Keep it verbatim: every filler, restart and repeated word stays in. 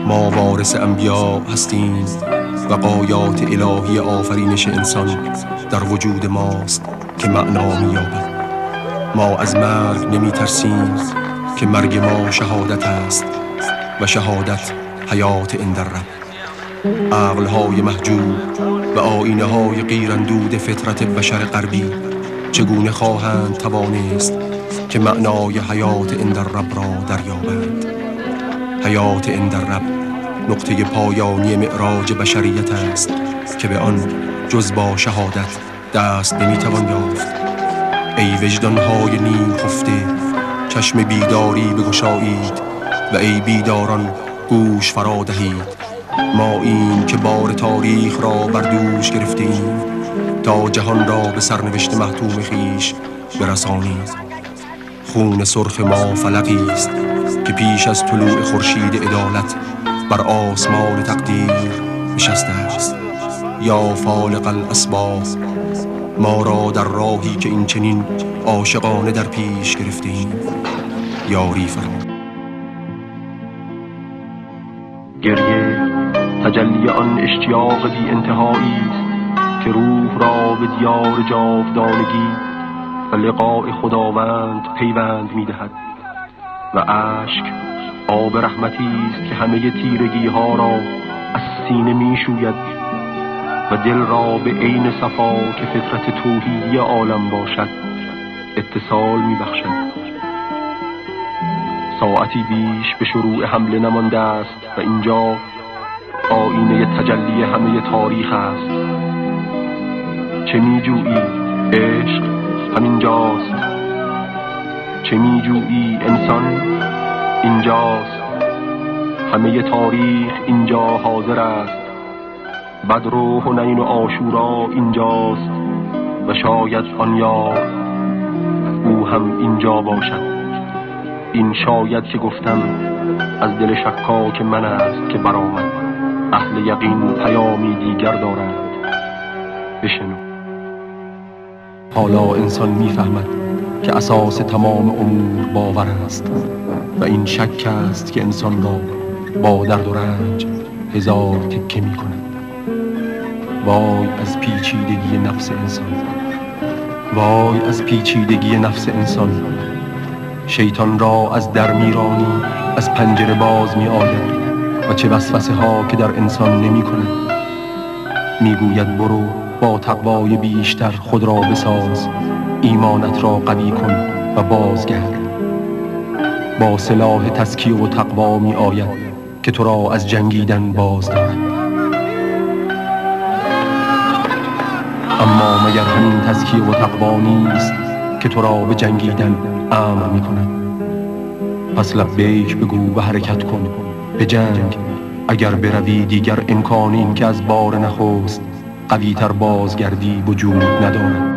ما وارث انبیا هستیم و غایات الهی آفرینش انسان در وجود ماست که معنا می‌یابد. ما از مرگ نمی ترسیم که مرگ ما شهادت است و شهادت حیات عند الرب. عقل‌های محجوب و آیینه‌های غیراندود فطرت بشر غربی چگونه خواهند توانست که معنای حیات عند الرب را دریابند؟ حیات عند الرب نقطه پایانی معراج بشریت است که به آن جز با شهادت دست نمیتوان یافت. ای وجدان‌های نیم خفته، چشم بیداری بگشایید و ای بیداران گوش فرا دهید. ما این که بار تاریخ را بر دوش گرفتیم تا جهان را به سرنوشت محتوم خیش برسانیم. خون سرخ ما فلقی است که پیش از طلوع خورشید عدالت بر آسمان تقدیر نشسته است. یا فالق الاسباب، ما را در راهی که این چنین عاشقانه در پیش گرفتیم یاری فرما. گریه تجلی آن اشتیاق بی انتهایی است که روح را به دیار جاودانگی و لقاء خداوند پیوند می‌دهد و اشک آب رحمتی است که همه تیرگی ها را از سینه می‌شوید و دل را به عین صفا که فطرت توحیدی عالم باشد اتصال می‌بخشد. ساعتی بیش به شروع حمله نمانده است و اینجا آینه تجلی همه تاریخ است. چه می‌جویی؟ عشق همینجاست. چه می‌جویی؟ انسان اینجاست. همه تاریخ اینجا حاضر است. بدر و حنین و عاشورا اینجاست و شاید آن یار او هم اینجا باشد. این شاید که گفتم از دل شکاک من است که برآمد. اهل یقین پیامی دیگر دارند، بشنو. حالا انسان میفهمد که اساس تمام امور باور است و این شک است که انسان را با درد و رنج هزار تکه می کند. وای از پیچیدگی نفس انسان، وای از پیچیدگی نفس انسان. شیطان را از در میرانی از پنجره باز می آید و چه وسوسه ها که در انسان نمی کند. می گوید برو با تقوای بیشتر خود را بساز، ایمانت را قوی کن و بازگرد. با سلاح تزکیه و تقوا می آید که تو را از جنگیدن باز دارد. اما مگر همین تزکیه و تقوا نیست که تو را به جنگیدن امر می کند؟ پس لبیک بگو و حرکت کن به جنگ. اگر بروی دیگر امکان این که از بار نخست قوی تر بازگردی وجود ندارد.